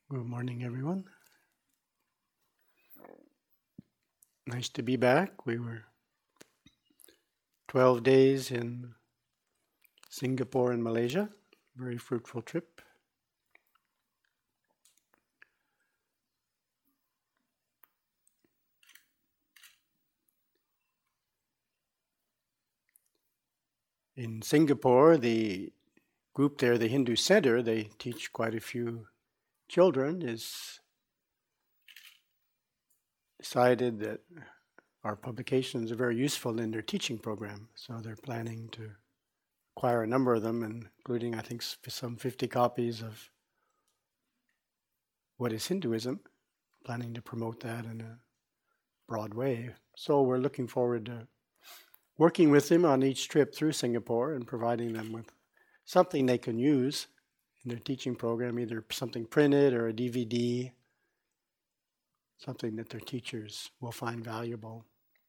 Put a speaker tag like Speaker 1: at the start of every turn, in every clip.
Speaker 1: Good morning, everyone. Nice to be back. We were 12 days in Singapore and Malaysia. Very fruitful trip. In Singapore, the group there, the Hindu Center, they teach quite a few children, is decided that our publications are very useful in their teaching program. So they're planning to acquire a number of them, including, I think, some 50 copies of What is Hinduism, planning to promote that in a broad way. So we're looking forward to working with them on each trip through Singapore and providing them with something they can use in their teaching program, either something printed or a DVD, something that their teachers will find valuable.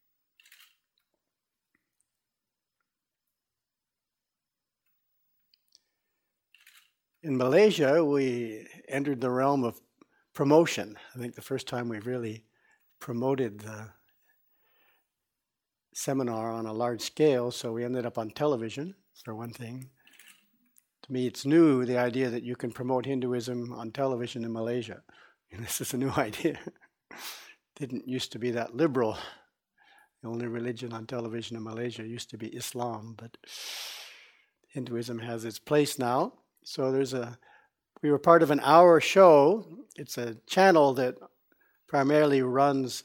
Speaker 1: In Malaysia, we entered the realm of promotion. I think the first time we've really promoted the seminar on a large scale, so we ended up on television, for one thing. To me, it's new, the idea that you can promote Hinduism on television in Malaysia. And this is a new idea. Didn't used to be that liberal. The only religion on television in Malaysia used to be Islam, but Hinduism has its place now. So we were part of an hour show. It's a channel that primarily runs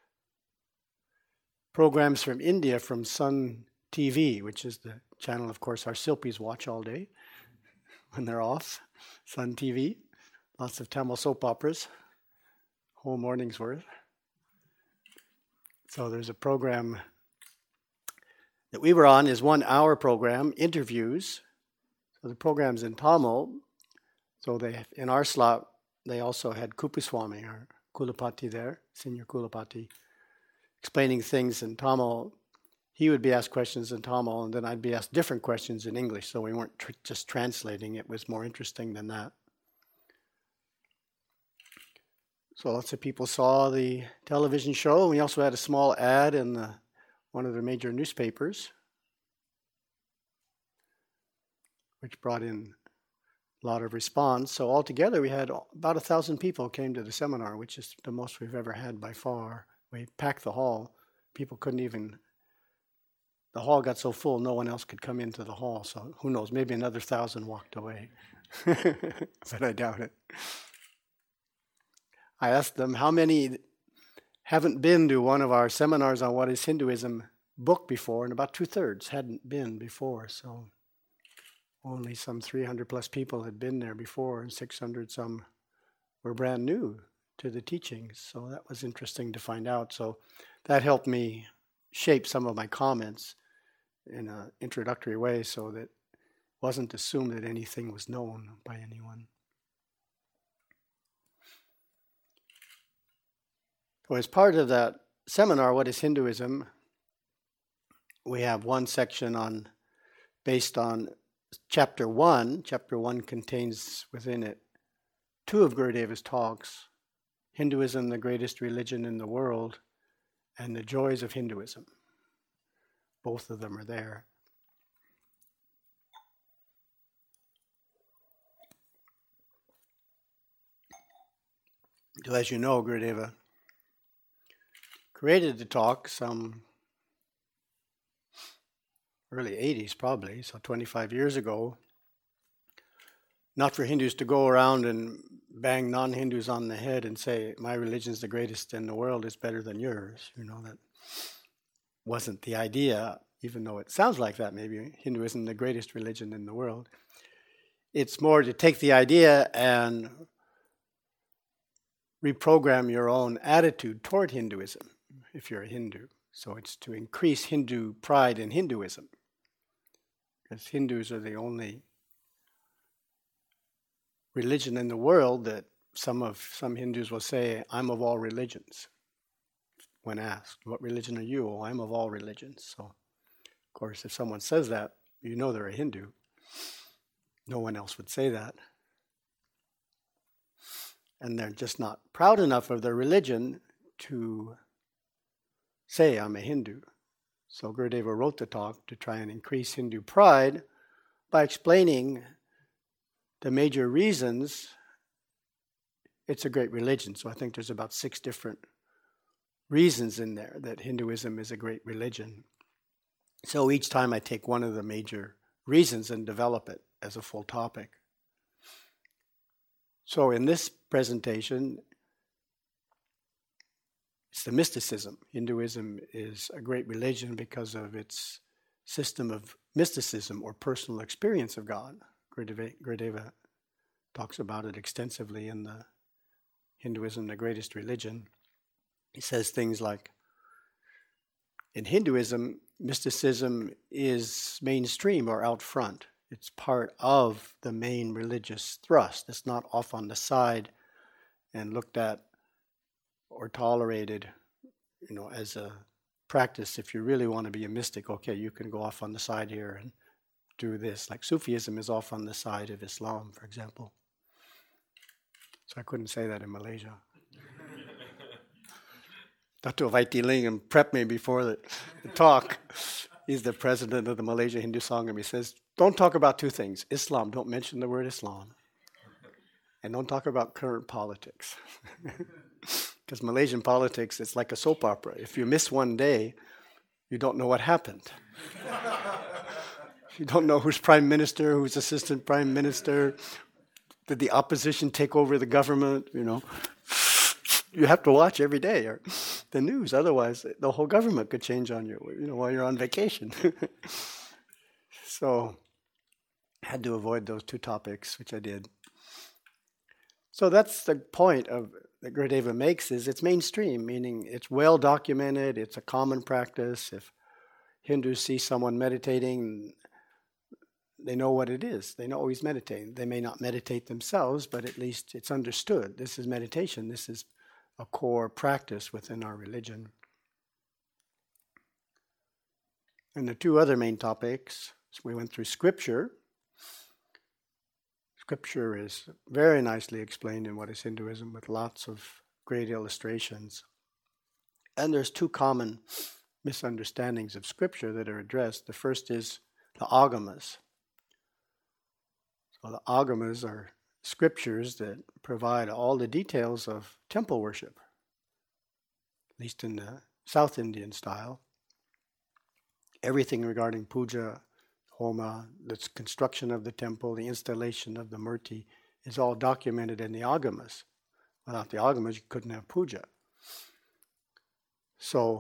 Speaker 1: programs from India, from Sun TV, which is the channel, of course, our Silpis watch all day when they're off. Sun TV, lots of Tamil soap operas, whole morning's worth. So there's a program that we were on, is 1 hour program, interviews. So the program's in Tamil. So in our slot, they also had Kupaswamy, our Kulapati there, Senior Kulapati, explaining things in Tamil. He would be asked questions in Tamil, and then I'd be asked different questions in English, so we weren't just translating. It was more interesting than that. So lots of people saw the television show. We also had a small ad in one of the major newspapers, which brought in a lot of response. So altogether, we had about 1,000 people came to the seminar, which is the most we've ever had by far. We packed the hall. People couldn't even, the hall got so full, no one else could come into the hall. So who knows, maybe another 1,000 walked away. But I doubt it. I asked them how many haven't been to one of our seminars on What is Hinduism book before, and about 2/3 hadn't been before. So only some 300 plus people had been there before, and 600 some were brand new to the teachings. So that was interesting to find out. So that helped me shape some of my comments in an introductory way so that it wasn't assumed that anything was known by anyone. So as part of that seminar, What is Hinduism, we have one section based on Chapter 1. Chapter 1 contains within it 2 of Gurudeva's talks, Hinduism, the greatest religion in the world, and the joys of Hinduism. Both of them are there. So as you know, Gurudeva created the talk some early 80s probably, so 25 years ago, not for Hindus to go around and bang non-Hindus on the head and say, my religion is the greatest in the world, it's better than yours. That wasn't the idea, even though it sounds like that maybe, Hinduism the greatest religion in the world. It's more to take the idea and reprogram your own attitude toward Hinduism, if you're a Hindu. So it's to increase Hindu pride in Hinduism, because Hindus are the only religion in the world that some Hindus will say, I'm of all religions. When asked, what religion are you? Oh, I'm of all religions. So, of course, if someone says that, you know they're a Hindu. No one else would say that. and they're just not proud enough of their religion to say, I'm a Hindu. So Gurudeva wrote the talk to try and increase Hindu pride by explaining the major reasons it's a great religion. So I think there's about 6 different reasons in there that Hinduism is a great religion. So each time I take one of the major reasons and develop it as a full topic. So in this presentation, it's the mysticism. Hinduism is a great religion because of its system of mysticism or personal experience of God. Gurudeva talks about it extensively in the Hinduism, the Greatest Religion. He says things like, in Hinduism, mysticism is mainstream or out front. It's part of the main religious thrust. It's not off on the side and looked at or tolerated, as a practice. If you really want to be a mystic, okay, you can go off on the side here and do this. Like Sufism is off on the side of Islam, for example. So I couldn't say that in Malaysia. Dr. Vaidilingam prepped me before the talk. He's the president of the Malaysia Hindu Sangam. He says, don't talk about 2 things. Islam, don't mention the word Islam. And don't talk about current politics. Because Malaysian politics, it's like a soap opera. If you miss one day, you don't know what happened. You don't know who's prime minister, who's assistant prime minister. Did the opposition take over the government? You have to watch every day or the news. Otherwise, the whole government could change on you, while you're on vacation. So I had to avoid those 2 topics, which I did. So that's the point that Gurudeva makes, is it's mainstream, meaning it's well documented, it's a common practice. If Hindus see someone meditating, they know what it is. They know he's meditating. They may not meditate themselves, but at least it's understood. This is meditation. This is a core practice within our religion. And the 2 other main topics, so we went through Scripture. Scripture is very nicely explained in What is Hinduism with lots of great illustrations. And there's 2 common misunderstandings of Scripture that are addressed. The first is the Agamas. So the Agamas are scriptures that provide all the details of temple worship, at least in the South Indian style. Everything regarding puja, homa, the construction of the temple, the installation of the murti is all documented in the Agamas. Without the Agamas, you couldn't have puja. So,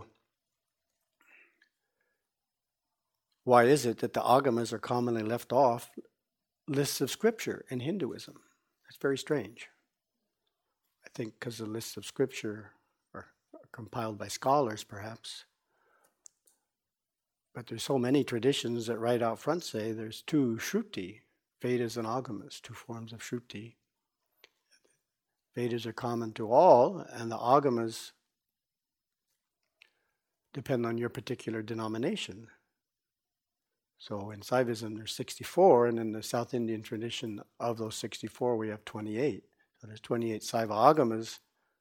Speaker 1: why is it that the Agamas are commonly left off lists of scripture in Hinduism? That's very strange. I think because the lists of scripture are compiled by scholars, perhaps. But there's so many traditions that right out front say there's 2 Shruti, Vedas and Agamas, 2 forms of Shruti. Vedas are common to all, and the Agamas depend on your particular denomination. So in Saivism there's 64, and in the South Indian tradition of those 64 we have 28. So there's 28 Saiva Agamas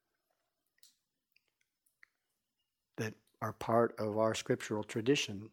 Speaker 1: that are part of our scriptural tradition.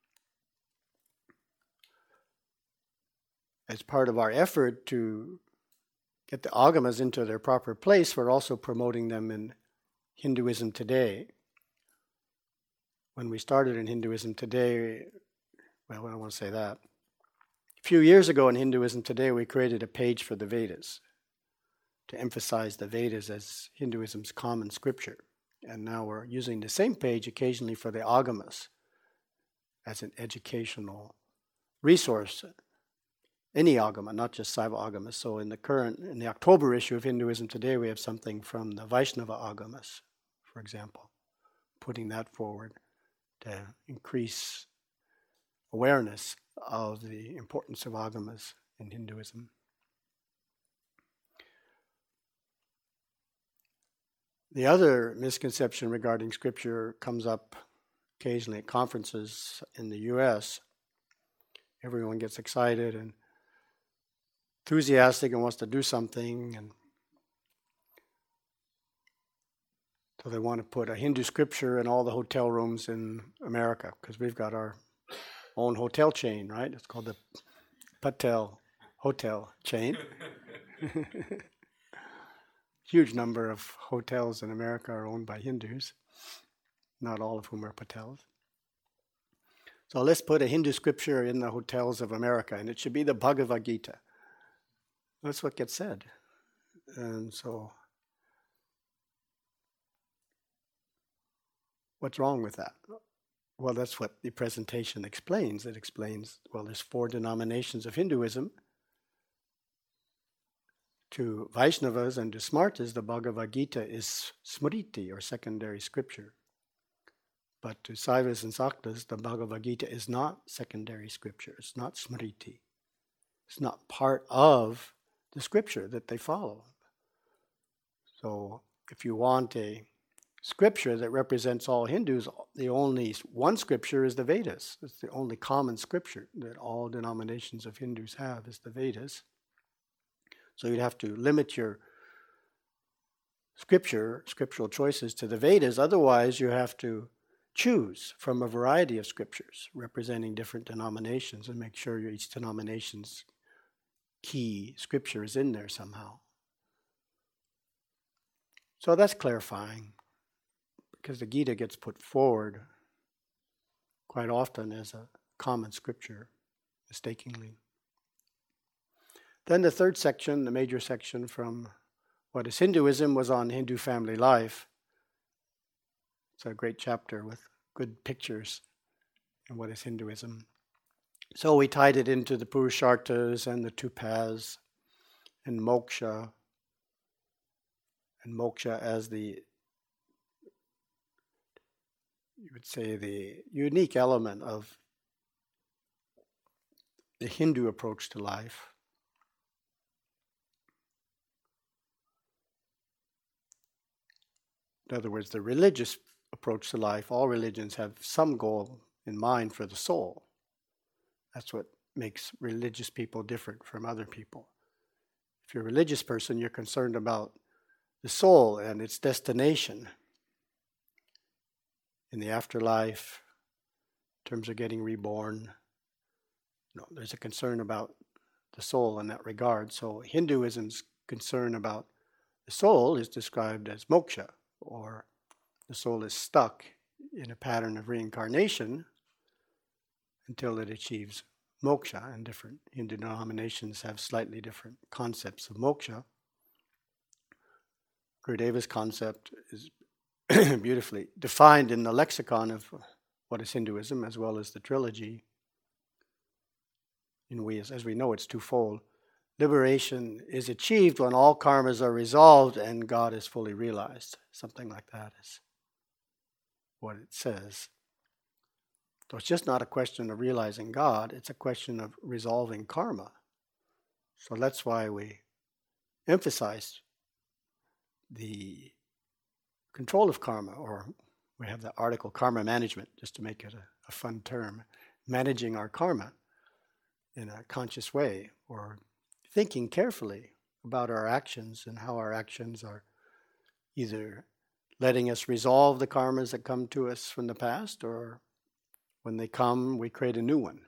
Speaker 1: As part of our effort to get the Agamas into their proper place, we're also promoting them in Hinduism Today. When we started in Hinduism Today, well, I don't want to say that. A few years ago in Hinduism Today, we created a page for the Vedas to emphasize the Vedas as Hinduism's common scripture. And now we're using the same page occasionally for the Agamas as an educational resource. Any Agama, not just Saiva Agamas. So in the October issue of Hinduism Today, we have something from the Vaishnava Agamas, for example, putting that forward to increase awareness of the importance of Agamas in Hinduism. The other misconception regarding scripture comes up occasionally at conferences in the US. Everyone gets excited and enthusiastic and wants to do something, and So they want to put a Hindu scripture in all the hotel rooms in America because we've got our own hotel chain, right? It's called the Patel Hotel Chain. Huge number of hotels in America are owned by Hindus, not all of whom are Patels. So let's put a Hindu scripture in the hotels of America, and it should be the Bhagavad Gita. That's what gets said. And so, what's wrong with that? Well, that's what the presentation explains. It explains, well, there's 4 denominations of Hinduism. To Vaishnavas and to Smartas, the Bhagavad Gita is Smriti, or secondary scripture. But to Saivas and Saktas, the Bhagavad Gita is not secondary scripture. It's not Smriti. It's not part of the scripture that they follow. So if you want a scripture that represents all Hindus, the only one scripture is the Vedas. It's the only common scripture that all denominations of Hindus have is the Vedas. So you'd have to limit your scriptural choices to the Vedas. Otherwise, you have to choose from a variety of scriptures representing different denominations and make sure each denomination's key scripture is in there somehow. So that's clarifying, because the Gita gets put forward quite often as a common scripture, mistakenly. Then the third section, the major section from what is Hinduism, was on Hindu family life. It's a great chapter with good pictures in what is Hinduism. So we tied it into the Purusharthas and the 2 paths and moksha as the, you would say, the unique element of the Hindu approach to life. In other words, the religious approach to life, all religions have some goal in mind for the soul. That's what makes religious people different from other people. If you're a religious person, you're concerned about the soul and its destination in the afterlife, in terms of getting reborn. There's a concern about the soul in that regard. So Hinduism's concern about the soul is described as moksha, or the soul is stuck in a pattern of reincarnation until it achieves moksha, and different Hindu denominations have slightly different concepts of moksha. Gurudeva's concept is beautifully defined in the lexicon of what is Hinduism, as well as the trilogy. As we know, it's twofold. Liberation is achieved when all karmas are resolved and God is fully realized. Something like that is what it says. So it's just not a question of realizing God, it's a question of resolving karma. So that's why we emphasize the control of karma, or we have the article karma management, just to make it a fun term, managing our karma in a conscious way, or thinking carefully about our actions and how our actions are either letting us resolve the karmas that come to us from the past, or when they come, we create a new one.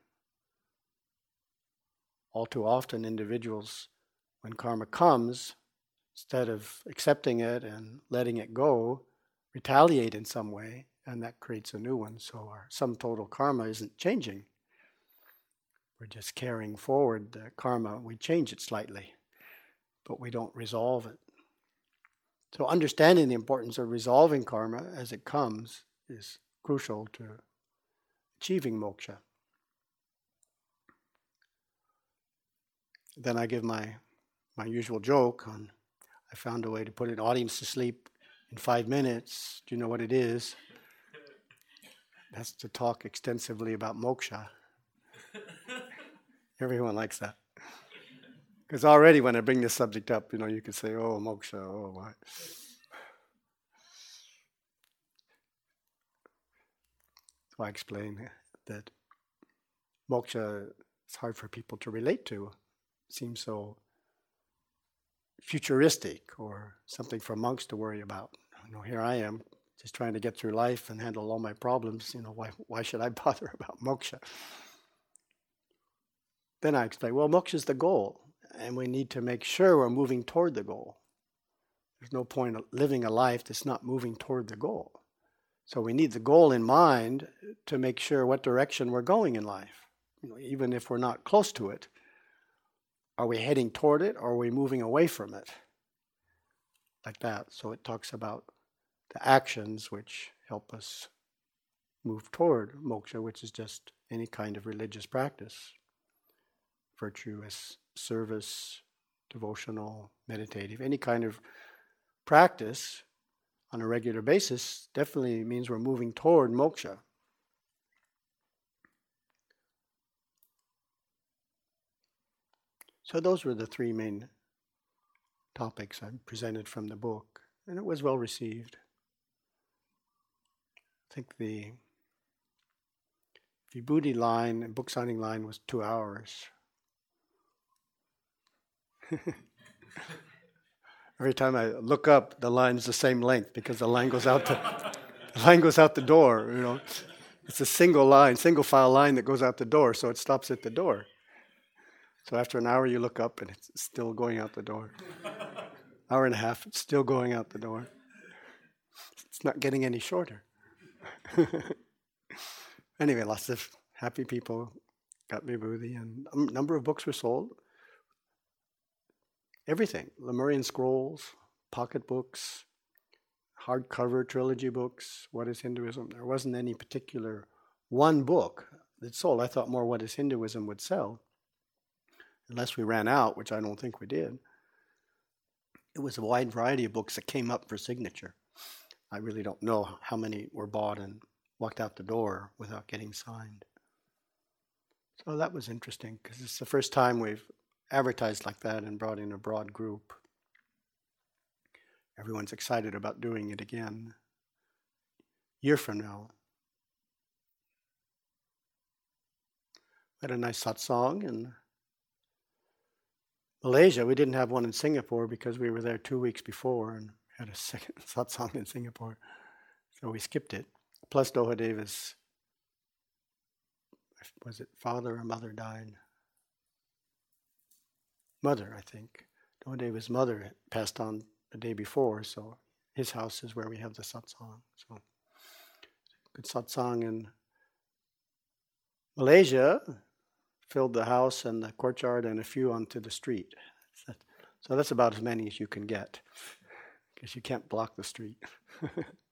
Speaker 1: All too often, individuals, when karma comes, instead of accepting it and letting it go, retaliate in some way, and that creates a new one. So our sum total karma isn't changing. We're just carrying forward the karma. We change it slightly, but we don't resolve it. So understanding the importance of resolving karma as it comes is crucial to achieving moksha. Then I give my usual joke on, I found a way to put an audience to sleep in 5 minutes. Do you know what it is? That's to talk extensively about moksha. Everyone likes that. Because already when I bring this subject up, you could say, oh, moksha, oh, why? So I explain that moksha is hard for people to relate to. It seems so futuristic, or something for monks to worry about. here I am, just trying to get through life and handle all my problems. Why should I bother about moksha? Then I explain, well, moksha is the goal, and we need to make sure we're moving toward the goal. There's no point of living a life that's not moving toward the goal. So we need the goal in mind to make sure what direction we're going in life. Even if we're not close to it, are we heading toward it or are we moving away from it? Like that. So it talks about the actions which help us move toward moksha, which is just any kind of religious practice. Virtuous service, devotional, meditative, any kind of practice on a regular basis definitely means we're moving toward moksha. So those were the three main topics I presented from the book, and it was well received. I think the Vibhuti line, book signing line, was 2 hours. Every time I look up, the line's the same length because the line goes out the door. It's a single line, single file line that goes out the door, so it stops at the door. So after an hour, you look up and it's still going out the door. Hour and a half, it's still going out the door. It's not getting any shorter. Anyway, lots of happy people got Vibhuti, and a number of books were sold. Everything, Lemurian scrolls, pocket books, hardcover trilogy books, What is Hinduism? There wasn't any particular one book that sold. I thought more What is Hinduism would sell, unless we ran out, which I don't think we did. It was a wide variety of books that came up for signature. I really don't know how many were bought and walked out the door without getting signed. So that was interesting, because it's the first time we've advertised like that and brought in a broad group. Everyone's excited about doing it again a year from now. We had a nice satsang in Malaysia. We didn't have one in Singapore because we were there 2 weeks before and had a second satsang in Singapore. So we skipped it. Plus Dohadeva's, was it father or mother died? Mother, I think. Dohadeva's mother passed on the day before, so his house is where we have the satsang. So good satsang in Malaysia, filled the house and the courtyard and a few onto the street. So that's about as many as you can get, because you can't block the street.